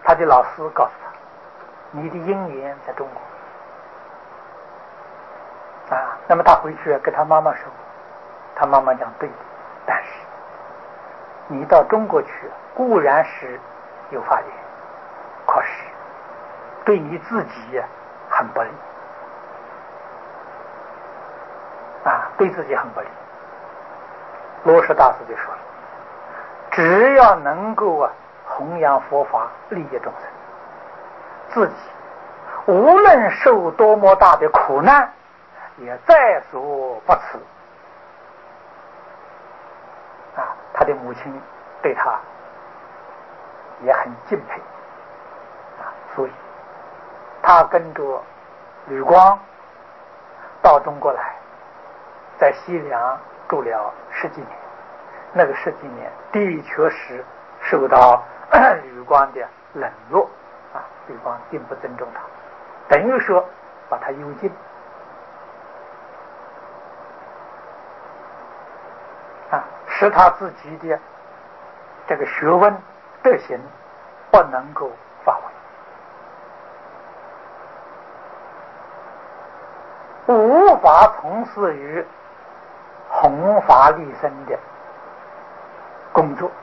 他的老师告诉他，你的姻缘在中国啊。那么他回去跟他妈妈说，他妈妈讲对的，但是你到中国去固然是有发言，可是对你自己很不利啊，对自己很不利。罗什大师就说了，只要能够弘扬佛法，利益众生，自己无论受多么大的苦难，也在所不辞啊。他的母亲对他也很敬佩啊，所以他跟着吕光到中国来，在西凉住了10几年。那个10几年的确是受到吕光的冷落啊，吕光并不尊重他，等于说把他幽禁啊，使他自己的这个学问德行不能够发挥，无法从事于弘法利生的工作，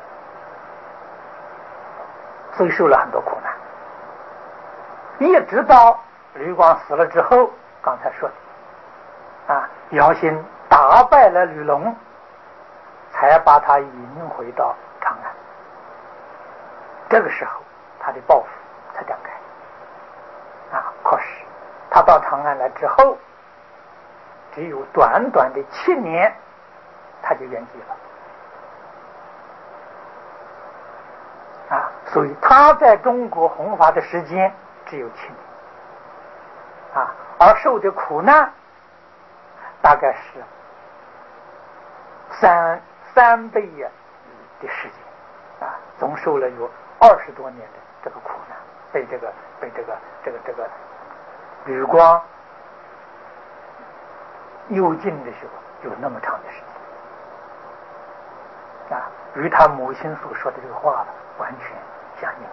所以受了很多苦难。一直到吕光死了之后，刚才说的啊，姚兴打败了吕龙，才把他引回到长安。这个时候他的抱负才展开啊。可是他到长安来之后，只有短短的7年，他就圆寂了啊。所以他在中国弘法的时间只有7年啊，而受的苦难大概是三倍的时间啊，总受了有20多年的这个苦难，被这个吕光幽禁的时候有那么长的时间啊，与他母亲所说的这个话完全相应。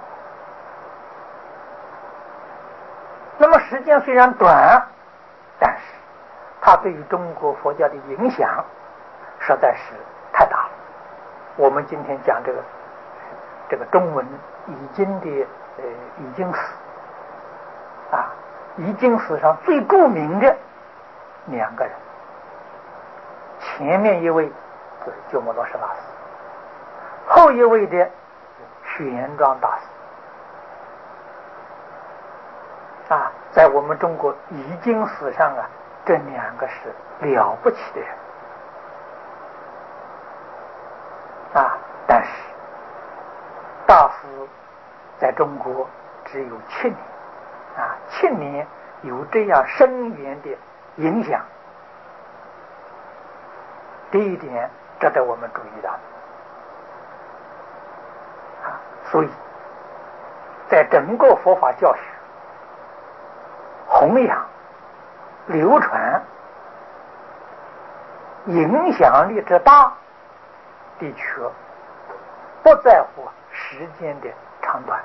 那么时间虽然短，但是他对于中国佛教的影响实在是太大了。我们今天讲这个中文译经的译经史啊，译经史上最著名的2个人，前面一位就是鸠摩罗什大师，后一位的玄奘大师啊，在我们中国译经史上啊，这2个是了不起的人啊。但是大师在中国只有7年啊，7年有这样深远的影响，这一点值得我们注意的啊。所以在整个佛法教学、弘扬、流传、影响力之大，的确不在乎时间的长短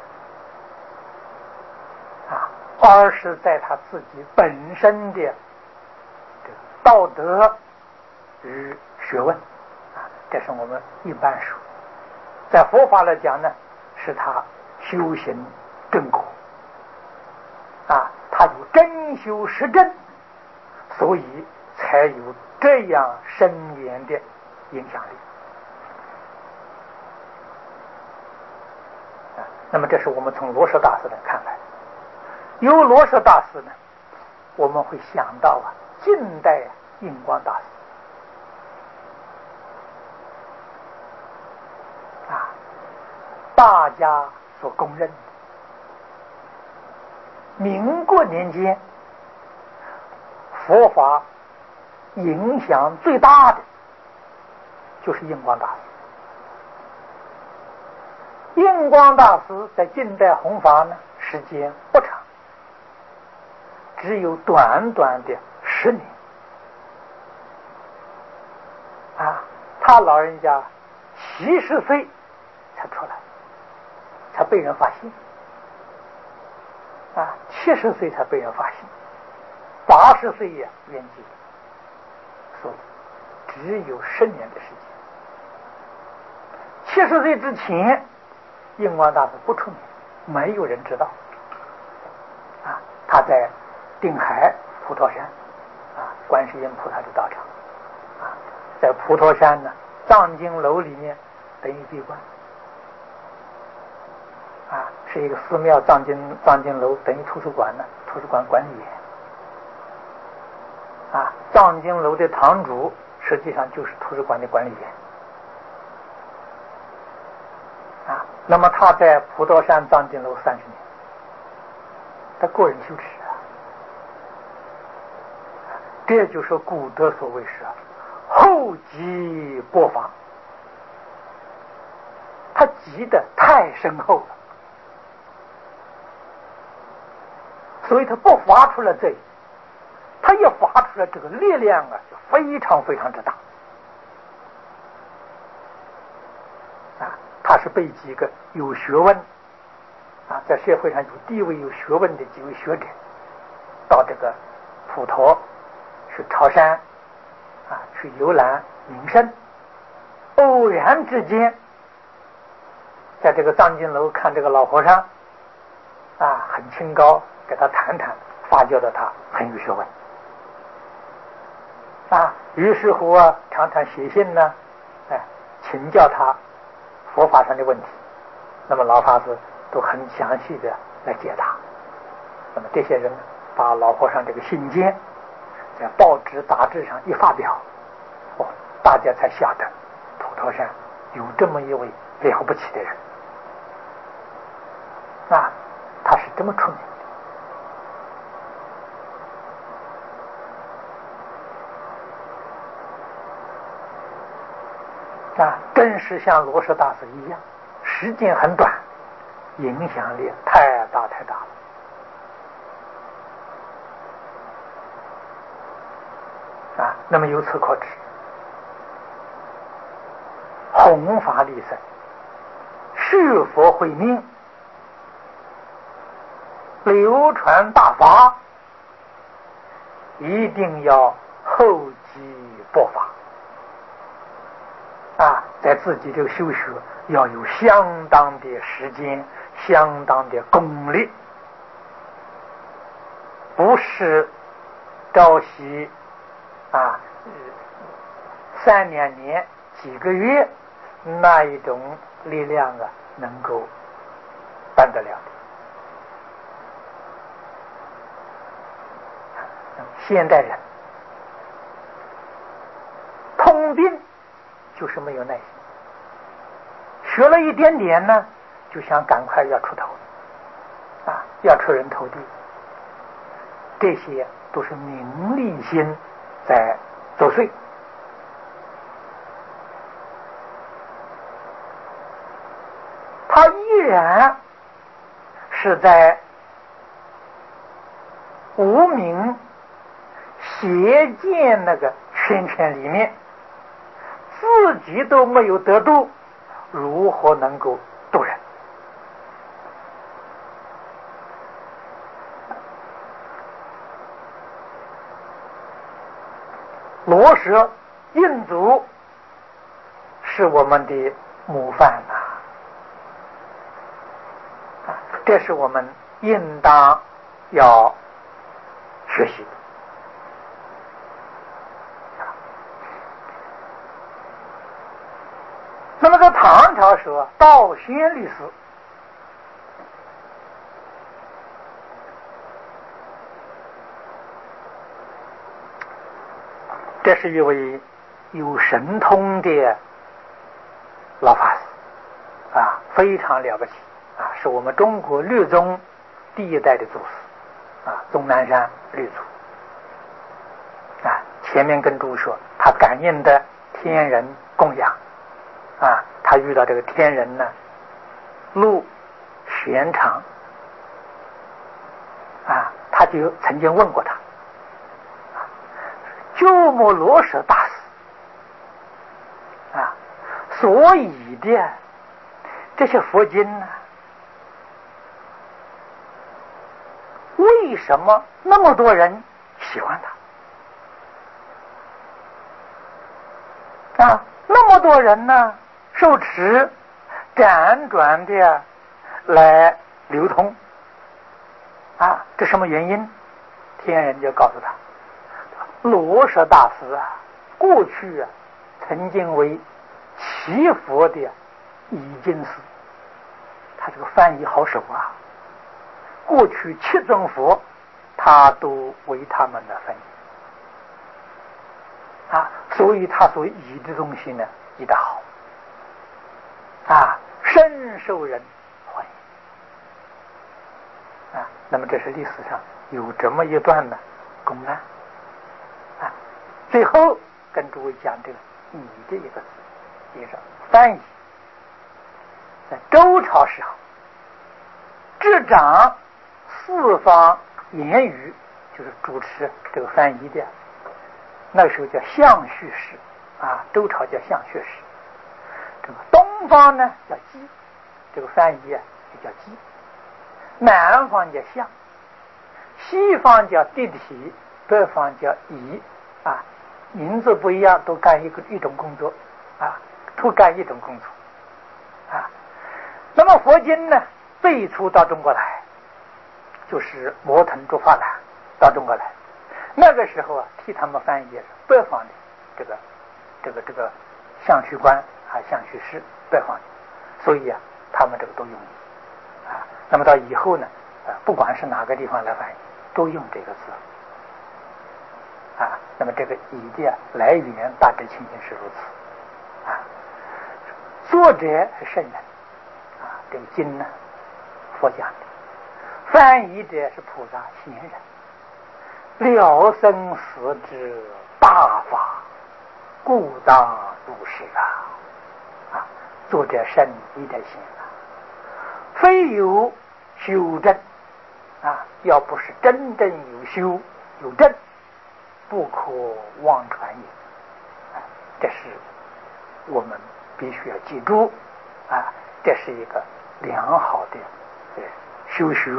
啊，而是在他自己本身的这个道德与学问啊，这是我们一般说。在佛法来讲呢，是他修行正果啊，他有真修实证，所以才有这样深远的影响力啊。那么这是我们从罗什大师来看来，由罗什大师呢，我们会想到近代印光大师啊，大家所公认的民国年间佛法影响最大的就是印光大师。印光大师在近代弘法呢，时间不长，只有短短的10年啊。他老人家70岁才出来，才被人发现 70岁才被人发现，80岁呀圆寂，所以只有10年的时间。70岁之前，印光大师不出名，没有人知道。他在定海普陀山，观世音菩萨的道场，在普陀山呢藏经楼里面等于闭关，是一个寺庙藏经楼等于图书馆呢，图书馆管理员。藏经楼的堂主实际上就是图书馆的管理员。那么他在普陀山藏经楼30年，他个人修持这就是古德所谓是厚积薄发，他积得太深厚了，所以他不发出来这一，他一发出来这个力量就非常非常之大。他是被几个有学问在社会上有地位有学问的几位学者到这个普陀去朝山去游览名胜，偶然之间在这个藏经楼看这个老和尚很清高，给他谈谈，发觉到他很有学问于是乎常常写信呢请教他佛法上的问题，那么老法师都很详细的来解答。那么这些人把老和尚这个信件在报纸杂志上一发表，大家才晓得普陀山有这么一位了不起的人他是这么出名的真是像罗什大师一样，时间很短，影响力太大太大了那么由此可知，弘法利生，续佛慧命，流传大法，一定要厚积薄发在自己这个修学要有相当的时间，相当的功力，不是朝夕3-2年几个月那一种力量能够办得了的。现代人通病就是没有耐心，学了一点点呢，就想赶快要出头要出人头地，这些都是名利心在作祟。他依然是在无明邪见那个圈圈里面，自己都没有得度，如何能够度人？罗什、印祖是我们的模范这是我们应当要学习的。那么在唐朝时候，道宣律师这是一位有神通的老法师非常了不起是我们中国律宗第一代的祖师终南山律祖前面跟诸说他感应的天人供养他遇到这个天人呢路玄长他就曾经问过他鸠摩罗什大师所以的这些佛经呢为什么那么多人喜欢他？那么多人呢，受持辗转的来流通这什么原因？天人就告诉他，罗什大师过去曾经为祈佛的译经师，他这个翻译好手过去7尊佛他都为他们的翻译所以他所译的东西呢译得好深受人欢迎那么这是历史上有这么一段的公案最后跟诸位讲这个译这一个字，也是翻译。在周朝时候，执掌四方言语，就是主持这个翻译的，那个时候叫相续使周朝叫相续使。这个东方呢叫姬，这个翻译也叫姬；南方叫相，西方叫地体，北方叫夷名字不一样，都干一种工作都干一种工作那么佛经呢最初到中国来，就是摩腾竺法兰到中国来，那个时候替他们翻译是北方的这个相续官相续师，北方的，所以他们这个都用那么到以后呢不管是哪个地方来翻译都用这个字那么这个译的来源大致情形是如此作者是圣人这个经呢佛讲的，翻译者是菩萨贤人，了生死之大法，故当如是作者圣译者贤非有修正要不是真正有修有正，不可妄传也这是我们必须要记住这是一个良好的修学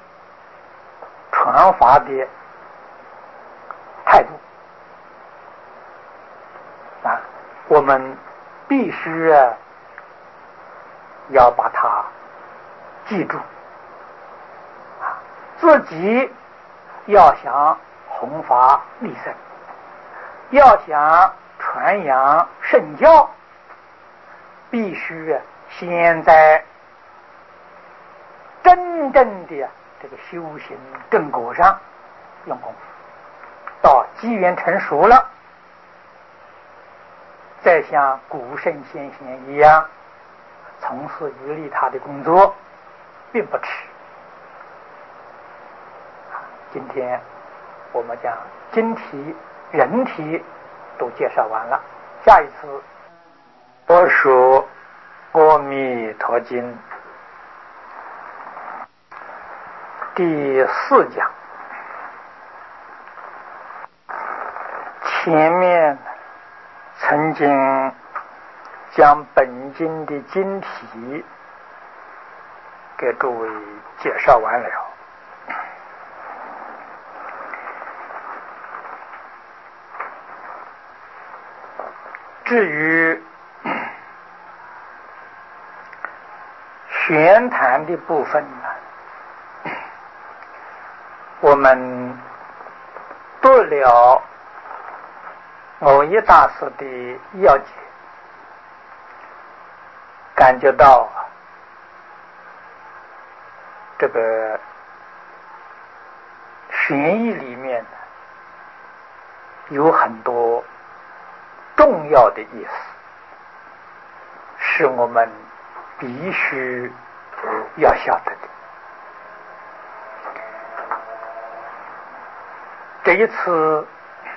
传法的态度我们必须要把它记住自己要想弘法利生，要想传扬圣教，必须先在真正的这个修行正果上用功夫，到机缘成熟了，再像古圣先贤一样从事于利他的工作，并不迟。今天我们将经题人题都介绍完了，下一次我说阿弥陀经第4讲。前面曾经将本经的经题给诸位介绍完了，至于玄谈的部分呢，我们读了某一大师的要解，感觉到这个玄义里面有很多重要的意思，是我们必须要晓得的。这一次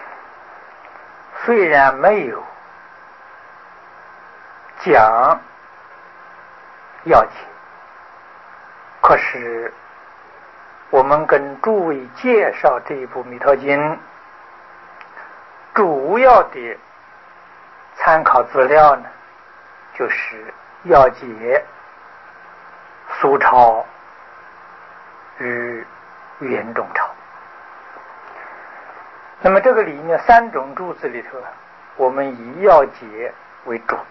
虽然没有讲要解，可是我们跟诸位介绍这一部《弥陀经》主要的参考资料呢，就是要解苏超与圆中钞。那么这个里面三种柱子里头，我们以要解为主。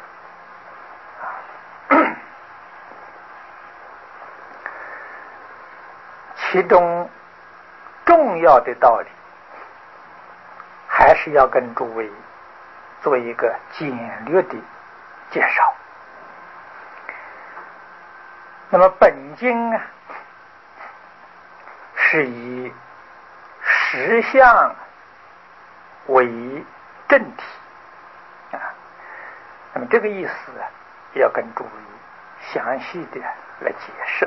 其中重要的道理，还是要跟诸位做一个简略的介绍。那么本经啊，是以实相为正体啊。那么这个意思啊，要跟诸位详细的来解释。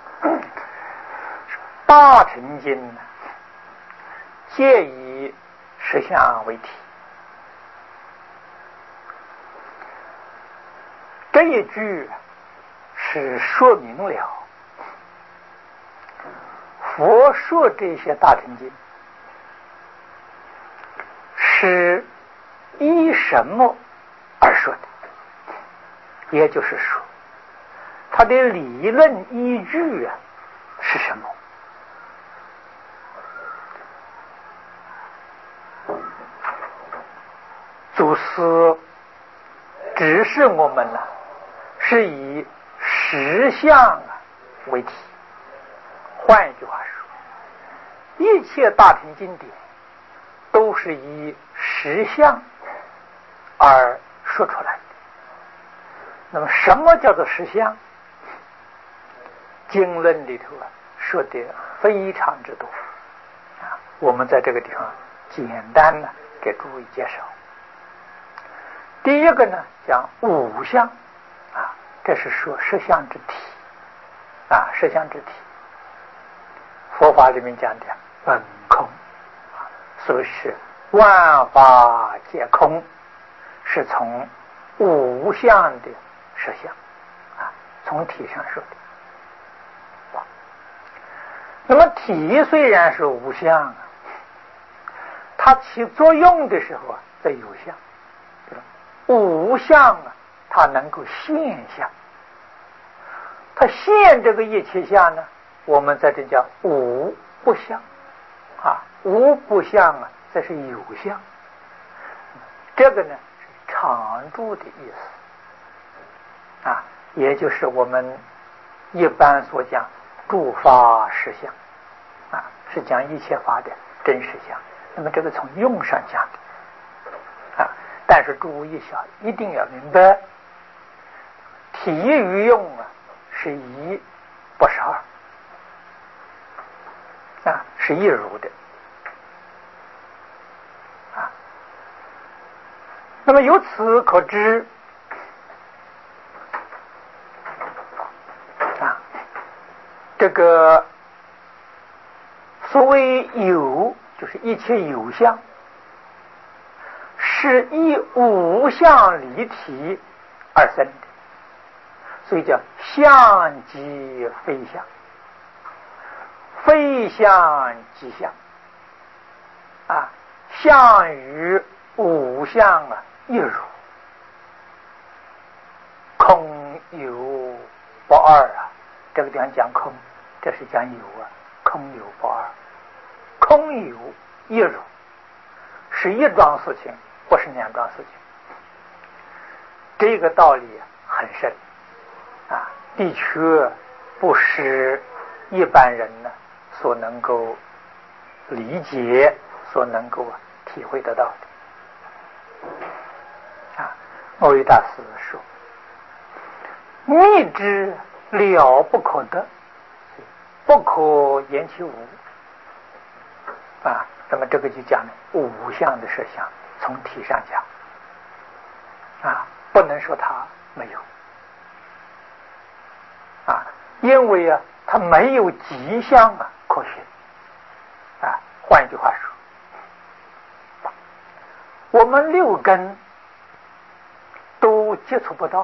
大乘经呢，皆以实相为体。这一句是说明了佛说这些大乘经是依什么而说的，也就是说它的理论依据啊是什么。祖师指示我们呢，是以实相为体。换一句话说，一切大乘经典都是以实相而说出来的。那么什么叫做实相？经论里头说的非常之多我们在这个地方简单的给诸位介绍。第一个呢，讲五相这是说实相之体实相之体。佛法里面讲的本空所以是万法皆空，是从无相的实相从体上说的。那么体虽然是无相它起作用的时候在有相。无相它能够现象，它现这个一切相呢，我们在这叫无不相无不相这是有相。这个呢是常住的意思也就是我们一般所讲诸法实相是讲一切法的真实相。那么这个从用上讲的但是诸位一定要明白，体与用是一不是二是一如的那么由此可知这个所谓有，就是一切有相，是以无相离体而生的，所以叫相即非相，非相即相相与无相一如，空有不二这个地方讲空，这是讲有空有不二，空有一如，是一桩事情，不是两桩事情。这个道理很深的确不是一般人所能够理解，所能够体会得到的谧语大师说，密之了不可得，不可言其无那么这个就讲无相的实相，从体上讲不能说它没有因为它没有迹象可循换一句话说，我们六根都接触不到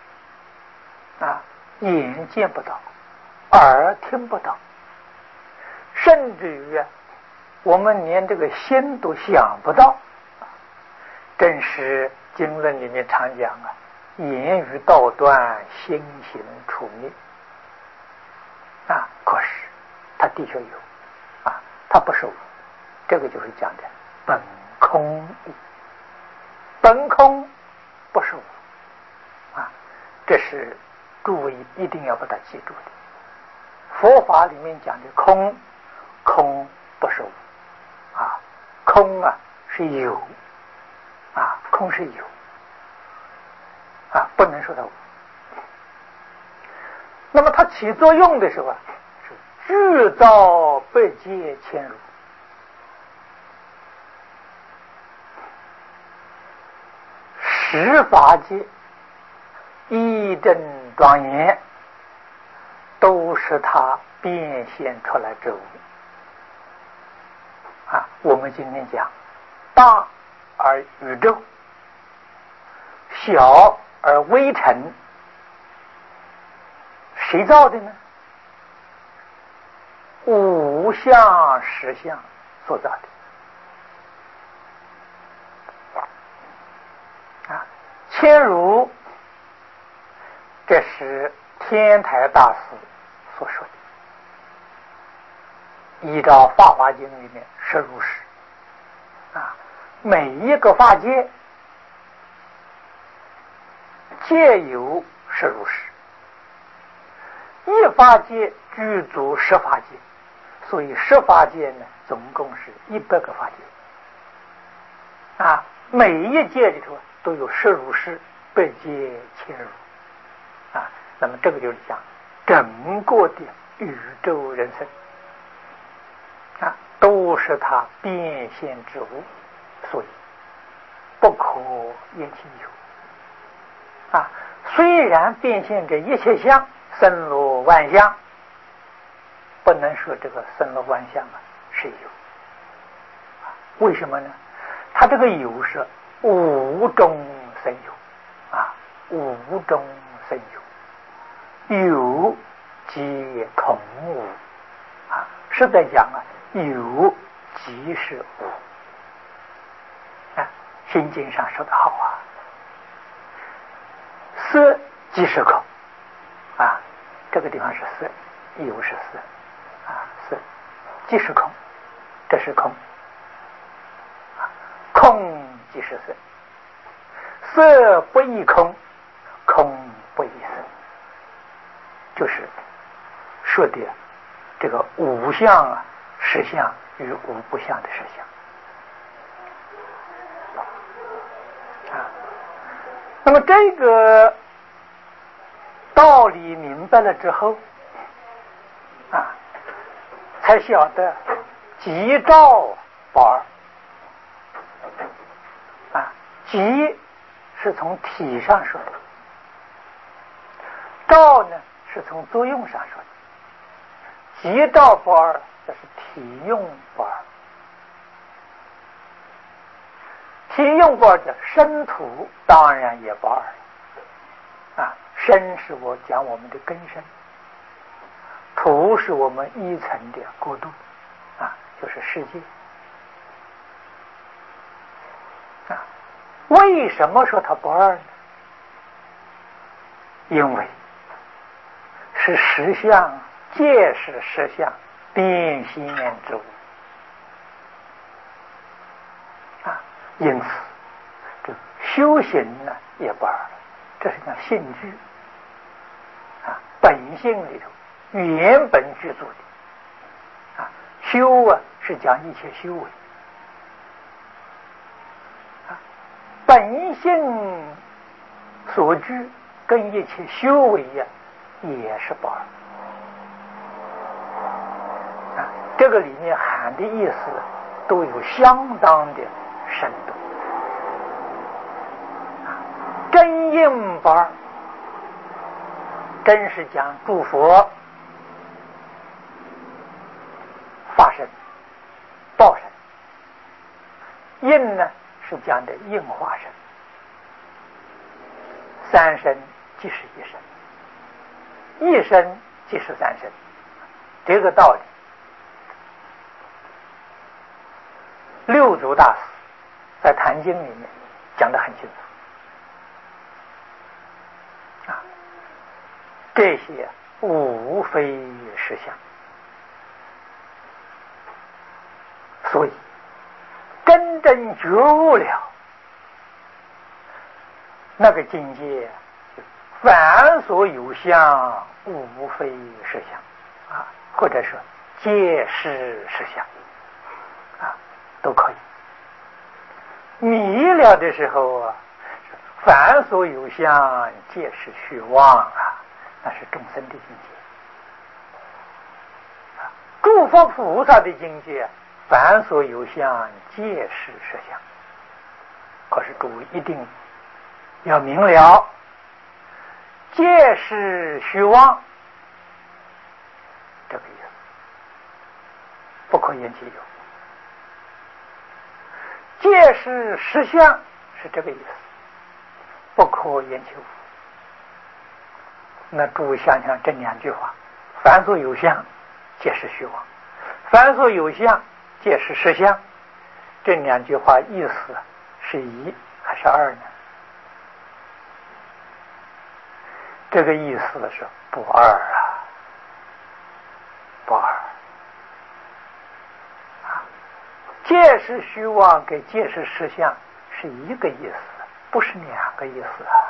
眼见不到，耳听不到，甚至于我们连这个心都想不到。正是经论里面常讲言语道断，心行处灭可是它的确有它不是无，这个就是讲的本空义，本空不是无啊，这是诸位一定要把它记住的。佛法里面讲的空，空不是无啊，空啊是有啊，空是有啊，不能说它无。那么它起作用的时候啊，是具造百界千如，十法界一真庄严，都是它变现出来之物啊。我们今天讲大而宇宙，小而微尘，谁造的呢？五相十相所造的啊。千如，这是天台大师所说的，依照《法华经》里面实如是啊。每一个法界皆有实如是，一法界具足十法界，所以十法界呢，总共是100个法界啊。每一界里头都有实如是，百界千如啊。那么这个就是讲整个的宇宙人生啊，都是它变现之物，所以不可言其有啊。虽然变现这一切相，森罗万象，不能说这个森罗万象啊是有啊。为什么呢？它这个有是无中生有啊，无中生有，有即空无啊。实在讲啊，有即是无啊。心经上说的好啊，色即是空啊，这个地方是色，有是色啊，色即是空，这是空啊，空即是色，色不异空，空不异色，就是说的这个无相啊，实相与无不相的实相啊。那么这个道理明白了之后啊，才晓得即照不二啊。即是从体上说的，照呢是从作用上说的。即照不二，这是体用不二。体用不二的身土当然也不二啊。身是我讲我们的根身，土是我们一层的国度啊，就是世界啊。为什么说它不二呢？因为是实相，皆是实相，变现之物啊。因此这修行呢也不二，这是讲性具啊，本性里头原本具足的啊。修啊是讲一切修为啊，本性所具跟一切修为呀也是不二啊。这个里面含的意思都有相当的深度啊。真应不二，真是讲诸佛法身、报身，应呢是讲的应化身，三身即是一身，一身即是三身，这个道理六祖大师在《坛经》里面讲得很清楚啊。这些无非实相所以真正觉悟了那个境界，凡所有相，无非实相啊，或者说皆是实相啊，都可以。迷了的时候啊，凡所有相，皆是虚妄啊，那是众生的境界。诸佛菩萨的境界，凡所有相，皆是实相。可是诸位一定要明了，皆是虚妄，这个意思，不可言其有。皆是实相，是这个意思，不可言其无。那诸位想想这两句话，凡所有相，皆是虚妄；凡所有相，皆是实相。这两句话意思是一还是二呢？这个意思是不二啊，不二啊。皆是虚妄跟皆是实相是一个意思，不是两个意思啊。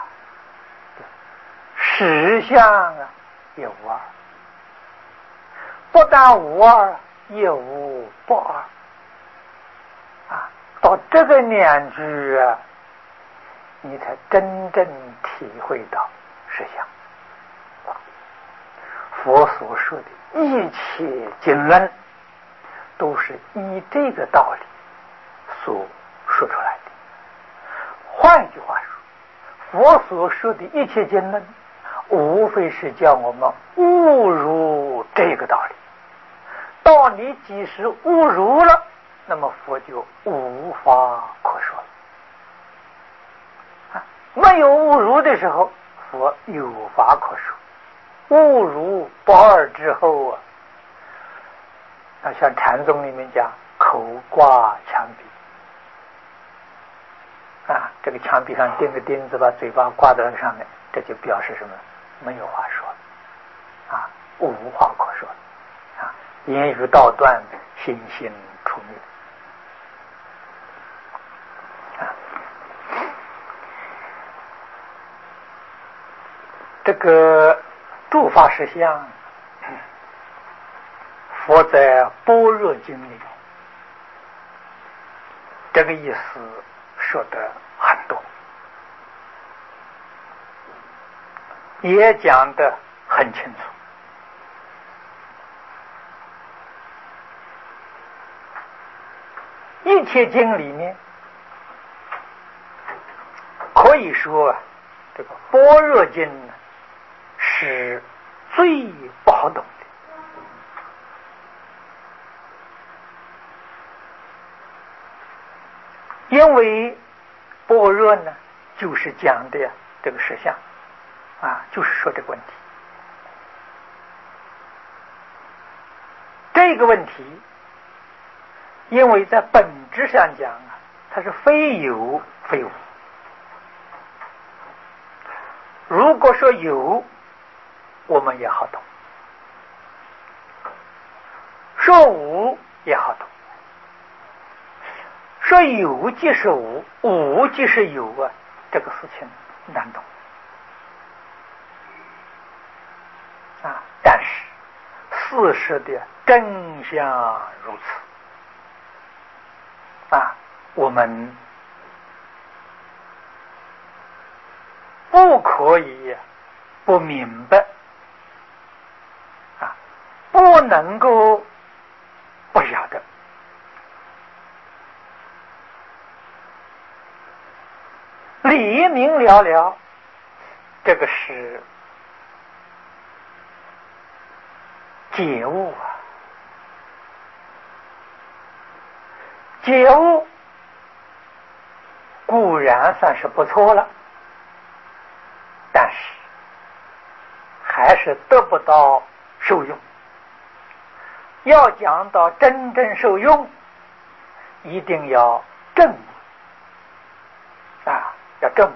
实相啊也无二，不但无二，也无不二啊。到这个两句啊，你才真正体会到实相。佛所说的一切经论，都是依这个道理所说出来的。换一句话说，佛所说的一切经论，无非是叫我们悟入这个道理。到你即使悟入了，那么佛就无法可说了。没有悟入的时候，佛有法可说。悟入不二之后啊，那像禅宗里面讲口挂墙壁啊，这个墙壁上钉个钉子，把嘴巴挂在上面，这就表示什么？没有话说啊，无话可说啊，言语道断，心性出灭啊。这个诸法实相，佛在《般若经》里面，这个意思说得很多，也讲得很清楚。一切经里面，可以说这个《般若经》是最不好懂的。因为般若呢，就是讲的这个实相啊，就是说这个问题。这个问题，因为在本质上讲啊，它是非有非无。如果说有，我们也好懂；说无也好懂。说有即是无，无即是有啊，这个事情难懂啊。但是事实的真相如此啊，我们不可以不明白啊，不能够不晓得。理明了了，这个是觉悟啊！觉悟固然算是不错了，但是还是得不到受用。要讲到真正受用，一定要证悟啊！要证悟。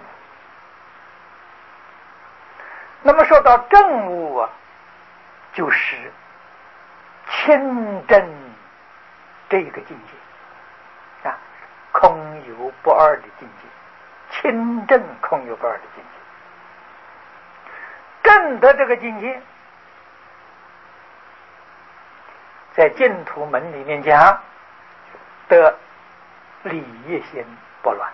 那么说到证悟啊，就是亲证这个境界空有不二的境界，清正空有不二的境界。证得这个境界，在净土门里面讲，得理心不乱；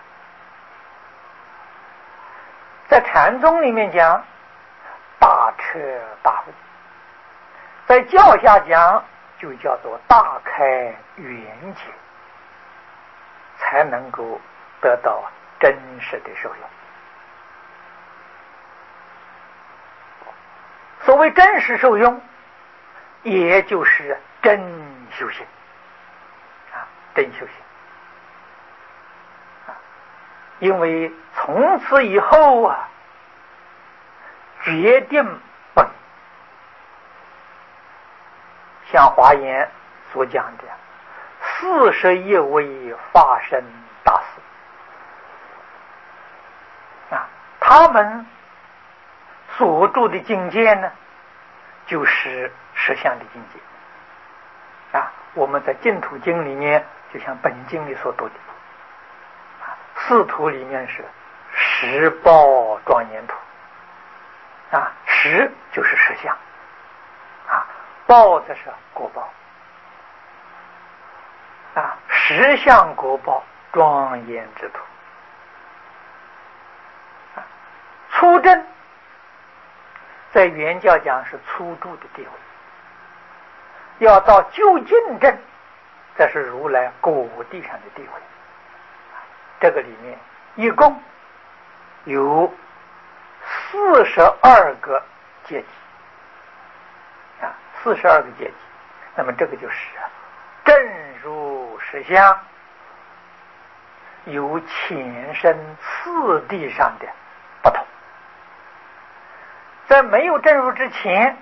在禅宗里面讲，大彻大悟；在教下讲，就叫做大开圆解，才能够得到真实的受用。所谓真实受用，也就是真修行真修行因为从此以后决定不离，像华严所讲的41位法身大士他们所住的境界呢，就是实相的境界我们在净土经里面，就像本经里所读的四图里面是十报庄严图十就是实相报的是果报实相果报庄严之图初证在原教讲是初住的地位，要到究竟证，这是如来果地上的地位。这个里面一共有42个阶级42个阶级。那么这个就是正如实相，有前生次第上的不同。在没有正入之前，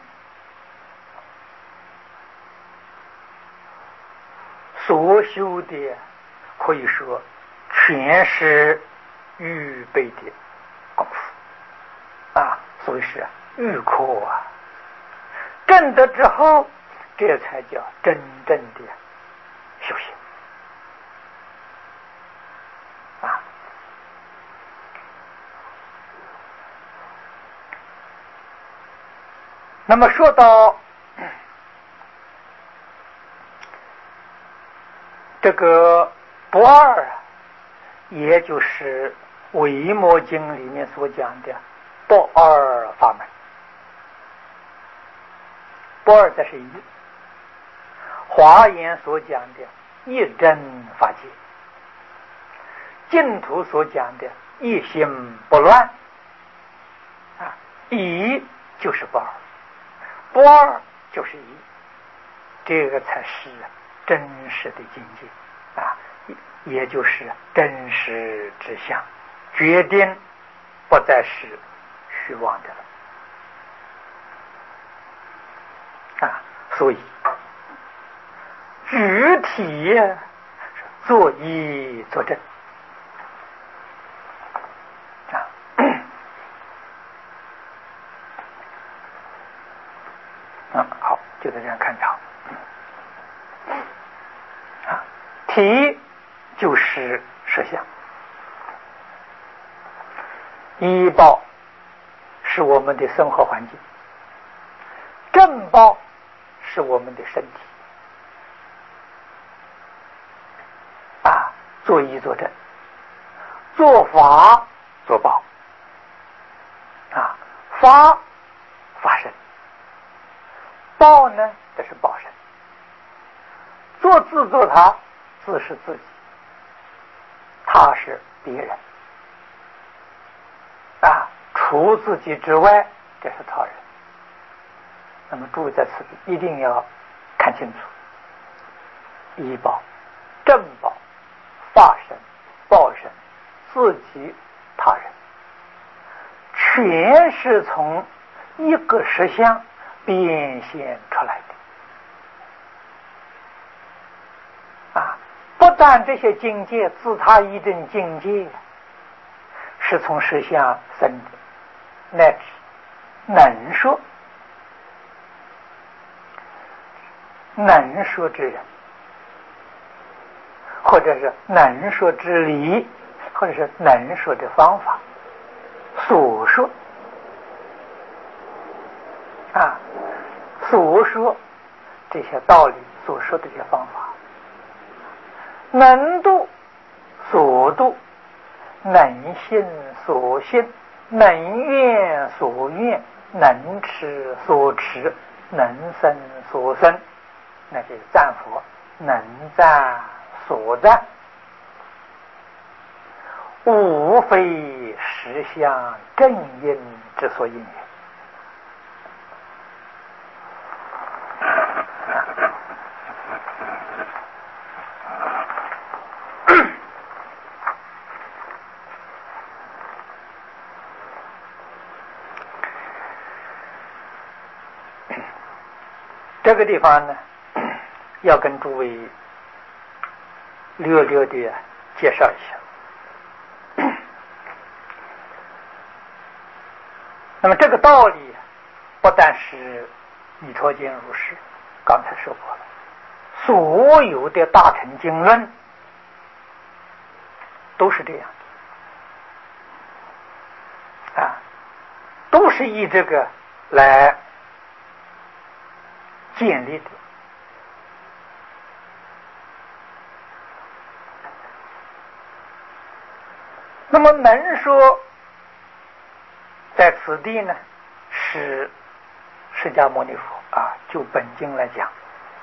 所修的可以说全是预备的功夫所以是预科证得之后，这才叫真正的修行那么说到这个不二也就是维摩经里面所讲的不二法门。不二这是一，华严所讲的一真法界，净土所讲的一心不乱一就是不二，不二就是一，这个才是真实的境界也就是真实之相，决定不再是虚妄的了所以具体作一作证好，就在这样看着体就是实相，依报是我们的生活环境，正报是我们的身体作依作证，做法做报法身，报呢这是报身，做自做他，自是自己，他是别人除自己之外，这是他人。那么注意在此地一定要看清楚，依报、正报、法身、报身、自己、他人，全是从一个实相变现出来的不但这些境界自他一真境界是从实相生的，乃至能说之人， 或者是能说之理，或者是能说的方法，所说所说这些道理，所说的这些方法，能度所度，能信所信，能愿所愿，能持所持，能生所生，那就是赞佛，能赞所赞，无非实相正因之所应也。这个地方呢，要跟诸位略略的介绍一下。那么这个道理不但是弥陀经如是，刚才说过了，所有的大乘经论都是这样的都是以这个来建立的。那么能说在此地呢，是释迦牟尼佛就本经来讲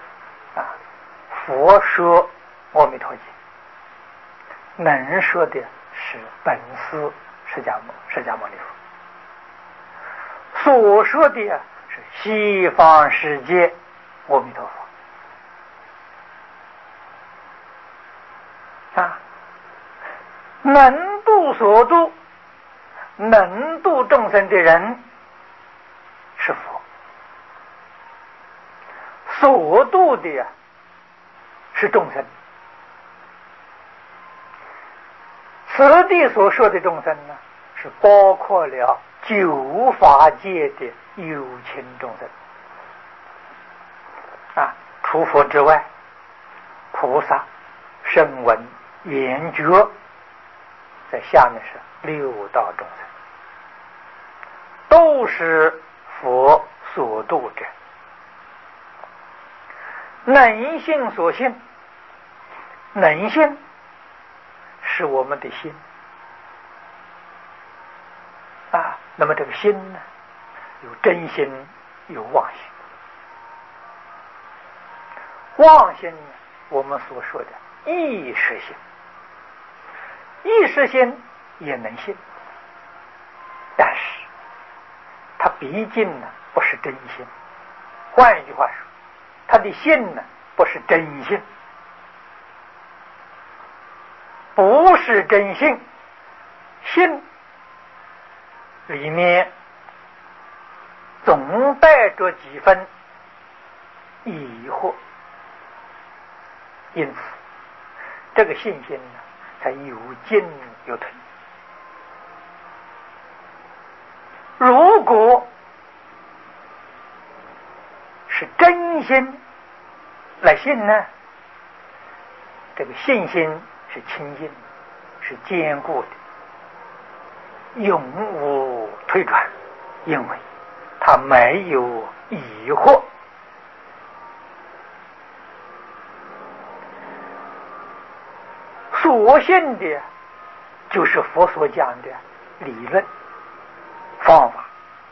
佛说阿弥陀经，能说的是本师释迦牟尼佛，所说的是西方世界阿弥陀佛能度所度，能度众生的人是佛，所度的是众生。此地所说的众生呢，是包括了九法界的有情众生除佛之外，菩萨、声闻、缘觉，在下面是六道众生，都是佛所度者。能信所信，能信是我们的心那么这个心呢，有真心，有妄心。妄心呢，我们所说的意识心，意识心也能信，但是它毕竟呢不是真心。换一句话说，他的信呢不是真信，不是真信，信里面总带着几分疑惑，因此这个信心呢才有进有退。如果是真心来信呢，这个信心是清净，是坚固的，永无退转，因为它没有疑惑。所信的就是佛所讲的理论方法，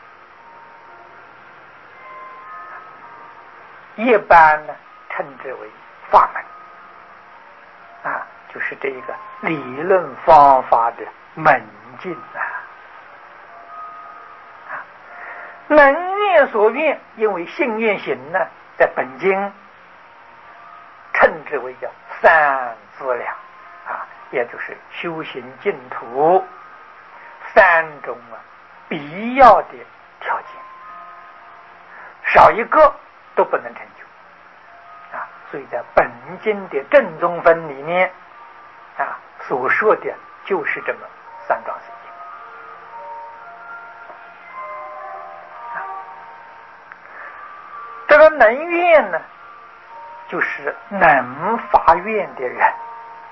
一般呢称之为法门就是这一个理论方法的门径能愿所愿，因为信愿行呢，在本经称之为叫三资粮也就是修行净土三种必要的条件，少一个都不能成就所以在本经的正宗分里面所说的就是这么三桩事情这个能愿呢，就是能发愿的人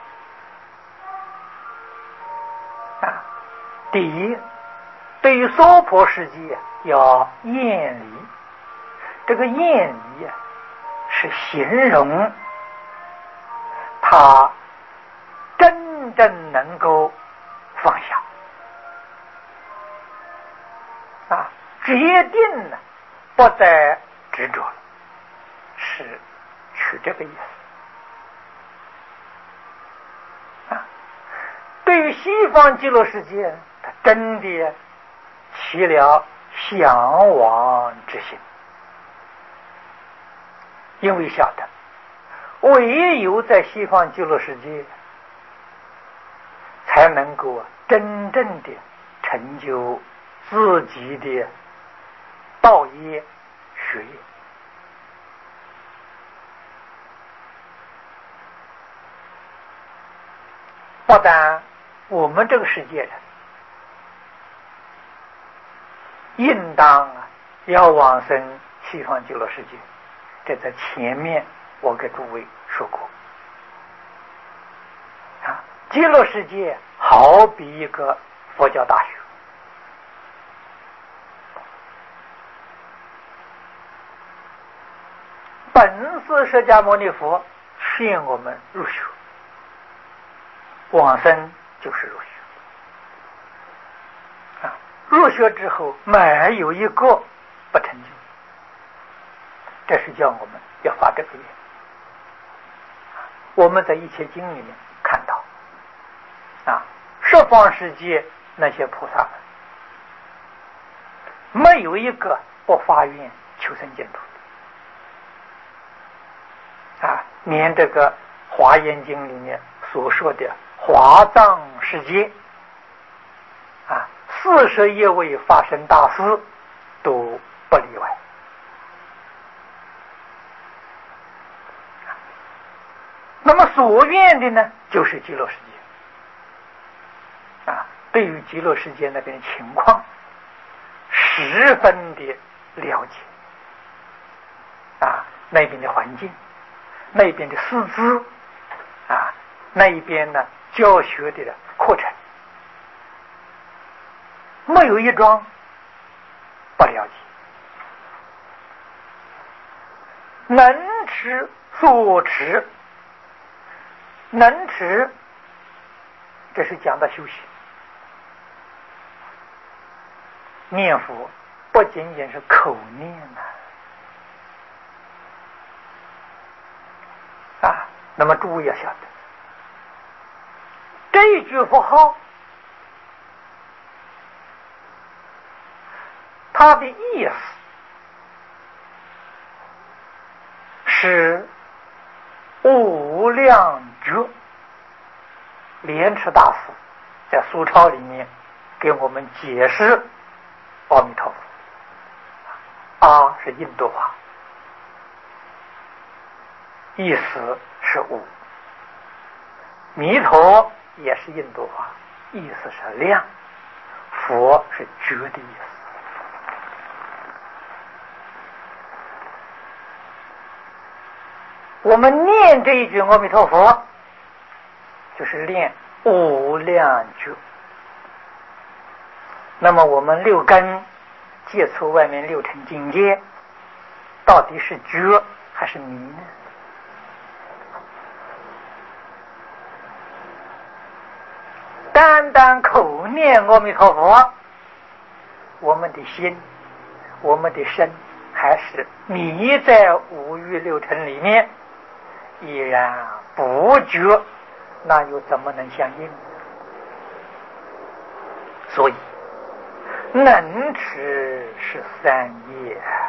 第一，对于娑婆世界要厌离，这个厌离是形容他真正能够放下决定不再执着了，是取这个意思对于西方极乐世界，他真的起了向往之心，因为晓得唯有在西方极乐世界才能够真正的成就自己的道业学业。不但我们这个世界人应当要往生西方极乐世界，这在前面我给诸位说过极乐世界好比一个佛教大学，本师释迦牟尼佛劝我们入学，往生就是入学入学之后没有一个不成就，这是叫我们要发这个愿。我们在一切经里面看到十方世界那些菩萨们没有一个不发愿求生净土连这个华严经里面所说的华藏世界41位法身大师都不例外那么所愿的呢，就是极乐世界对于极乐世界那边的情况十分的了解那边的环境，那边的师资那一边呢教学的课程，没有一桩不了解，能持所持，能持这是讲到修行，念佛不仅仅是口念那么诸位要晓得这一句佛号它的意思是无量觉。莲池大师在苏钞里面给我们解释阿弥陀佛是印度话，意思是无，弥陀也是印度话，意思是量，佛是觉的意思。我们念这一句阿弥陀佛就是练无量觉。那么我们六根接触外面六尘境界，到底是觉还是迷呢？单单口念阿弥陀佛，我们的心我们的身还是迷在五欲六尘里面，依然不觉，那又怎么能相应？所以能持是三业。